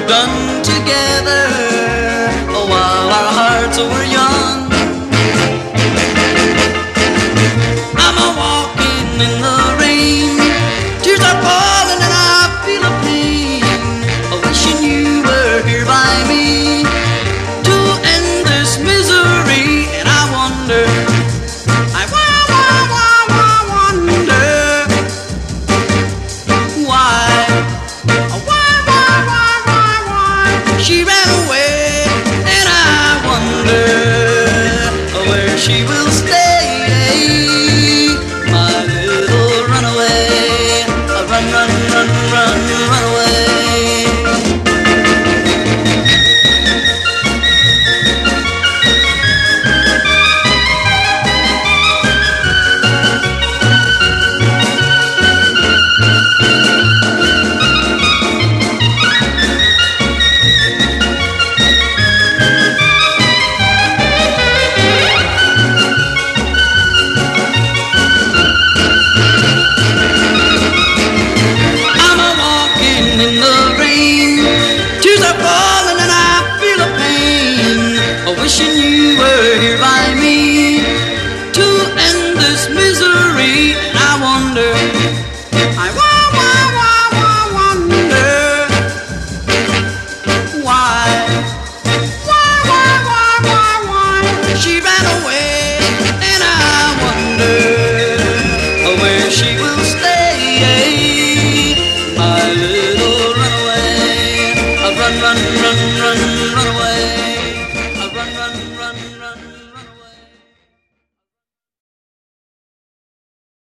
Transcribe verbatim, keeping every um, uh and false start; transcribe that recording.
done together while our hearts were young. I'm a walking in the rain, tears are falling and I feel a pain, wishing you were here by me to end this misery. And I wonder, I wa- wa- wa- wa- wonder why, why, why, why, why, why she ran away. And I wonder where she will stay, my little runaway. Run, run, run, run, run away. In the rain, tears are falling and I feel a pain, wishing you were here by me to end this misery. And I wonder, I wa- wa- wa- wa- wonder why, why, why, why, why, why she ran away. And I wonder where she will stay, my little run, run, run.